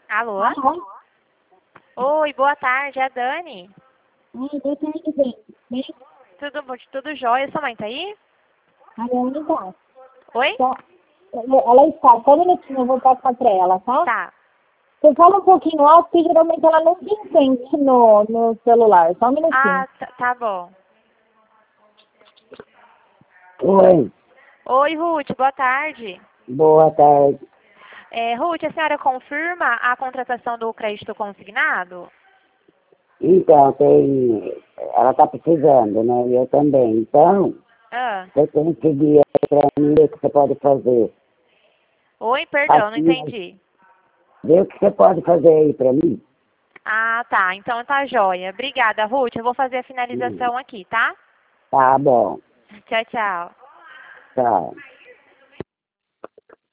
Alô? Alô? Oi, boa tarde, é a Dani. Ai, boa tarde, bem. Bem, Tudo jóia? Sua mãe tá aí? a Leone tá. Oi? Ela está, só um minutinho, eu vou passar pra ela, tá? Tá. Você fala um pouquinho alto, que geralmente ela não te entende no celular. Só um minutinho. Ah, tá bom. Oi, Oi, Ruth, boa tarde. boa tarde. Ruth, a senhora confirma a contratação do crédito consignado? Então, ela está precisando, né? E eu também. Então, Ah. você tem que seguir aí para mim ver o que você pode fazer. Oi, perdão, não Assim, entendi. vê o que você pode fazer aí para mim. Ah, tá. Então tá jóia. Obrigada, Ruth. Eu vou fazer a finalização aqui, tá? Tá bom, Tchau, tchau. tchau.